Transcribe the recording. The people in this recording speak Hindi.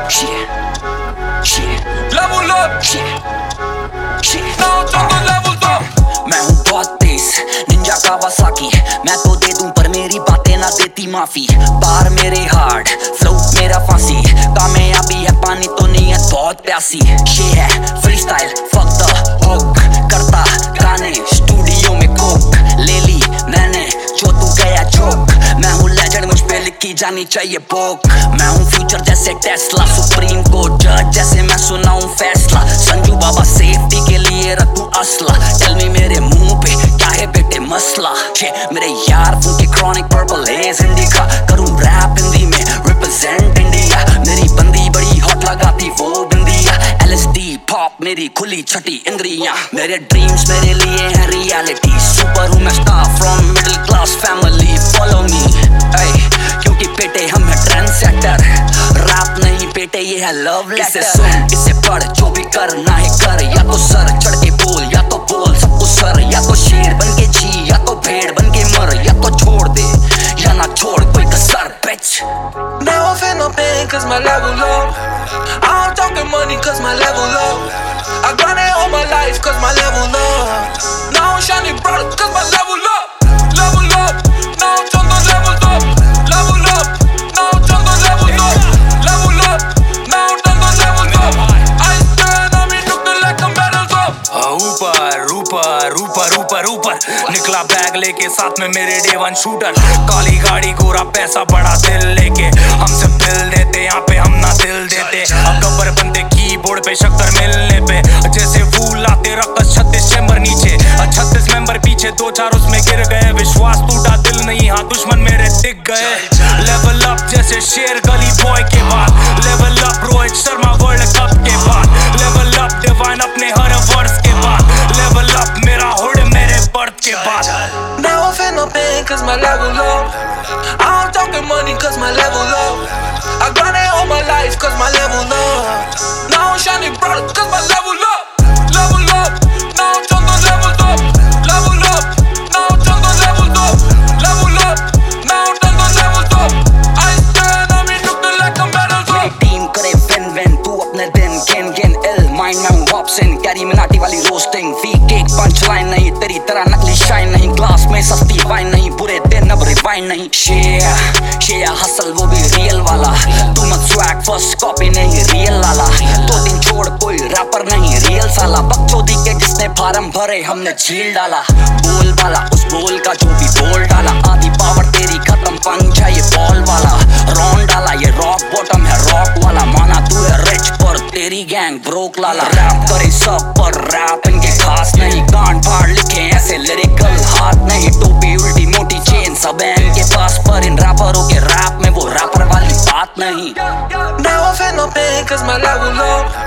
Level up, now चलो level up। मैं हूँ बहुत तेज निंजा कावासाकी, मैं तो दे दूं पर मेरी बातें ना देती माफी। बार मेरे हार्ड फ्लो मेरा फांसी, कामयाबी है पानी तो नीयत बहुत प्यासी। ये है freestyle fuck the hook, करता गाने स्टूडियो में कोक ले ली मैंने जो तू गया जोक। मैं हूँ लेजेंड मुझ पे लिखी जानी चाहिए बुक। मैं हूँ फ्यूचर जैसे टेस्ला, सुप्रीम कोर्ट जज जैसे मैं सुनाऊं फैसला। संजू बाबा सेफ्टी के लिए रखूं असला, टेल मी मेरे मुंह पे क्या है बेटे मसला। ये मेरे यार उनके क्रॉनिक पर्पल हेज इंडिका, करूं रैप हिंदी में रिप्रेजेंट इंडिया। मेरी बंदी बड़ी हॉट लगाती वो बिंदिया, LSD पॉप मेरी खुली छठी इंद्रियां। मेरे ड्रीम्स मेरे लिए हैं रियलिटी, सुपर हूं मैं star from middle class family. Follow me क्योंकि बेटे हम है ट्रेंड सेटर, रैप नहीं बेटे ये है लव लेटर। इसे सुन इसे पढ़ जो भी करना है कर, या तो सर चढ़ के बोल या तो बोल सबको सर। या तो शेर बन के जी या तो भेड़ बन के मर, या तो छोड़ दे या ना छोड़ कोई कसर bitch। Now I feel no pain cause my level low, I'm talking money cause my level low, I grind it all my life cause my level low, now I'm shining bright cause my level up, level up, now I'm on the level up, level up, now I'm on the level up, level up, now I'm on the level up, I stand on me looking like I'm medals up। ऊपर ऊपर ऊपर ऊपर ऊपर निकला बैग लेके साथ में मेरे डे वन शूटर, काली गाड़ी गोरा पैसा बड़ा दिल लेके हमसे बिल देते, यहाँ पे हम ना दिल देते। अब गब्बर बंदे कीबोर्ड पे शक्कर मिलने पे जैसे फूल आते रक्कस 36 चैम्बर नीचे 36 मेंबर पीछे 2-4 उसमें गिर गए। विश्वास टूटा दिल नहीं हाँ दुश्मन मेरे टिक गए। लेवल अप जैसे शेर गली बॉय के बाद, level up Rohit Sharma world cup के बाद, लेवल अप डिवाइन अपने हर वर्ष के बाद, लेवल अप मेरा हुड मेरे बर्थ के बाद। Now I feel no pain cause my level low, I'm talking money cause my level low, I grind it all my life cause my level low, now I'm shining bright cause my level up, level up, now I'm on the level up, level up, now I'm on the level up, level up, now I'm on the level up, I stand on me looking like I'm medals up। मेरी टीम करे विन विन तू अपने दिन गिन गिन इल माइंड में हूँ हॉप्सिन, कैरी मिनाटी वाली रोस्टिंग वीक एक पंच लाइन नहीं तेरी तरह नकली शाइन नहीं, ग्लास में सस्ती वाइन नहीं पूरे दिन अब रिवाइन नहीं। शेया हसल वो भी रियल वाला, तू मत स्वैग फर्स्ट कॉपी नहीं रियल लाला, 2 दिन छोड़ कोई रैपर नहीं रियल साला। बकचोदी के जिसने फार्म भरे हमने झील डाला, बोल वाला उस बोल का जो भी बोल डाला। आधी पावर तेरी खत्म पंच है ये बॉल वाला, रॉन डाला ये रॉक बॉटम है रॉक वाला। माना तू है रिच पर तेरी गैंग ब्रोक लाला, रैप करे सब पर रैप इनके खास नहीं, गांड फाड़ लिखे ऐसे लिरिकल हाथ नहीं। टोपी उल्टी मोटी चेन सब है इनके पास, पर इन रैपरों के रैप में वो रैपर वाली बात नहीं। Now I feel no pain cause my level low,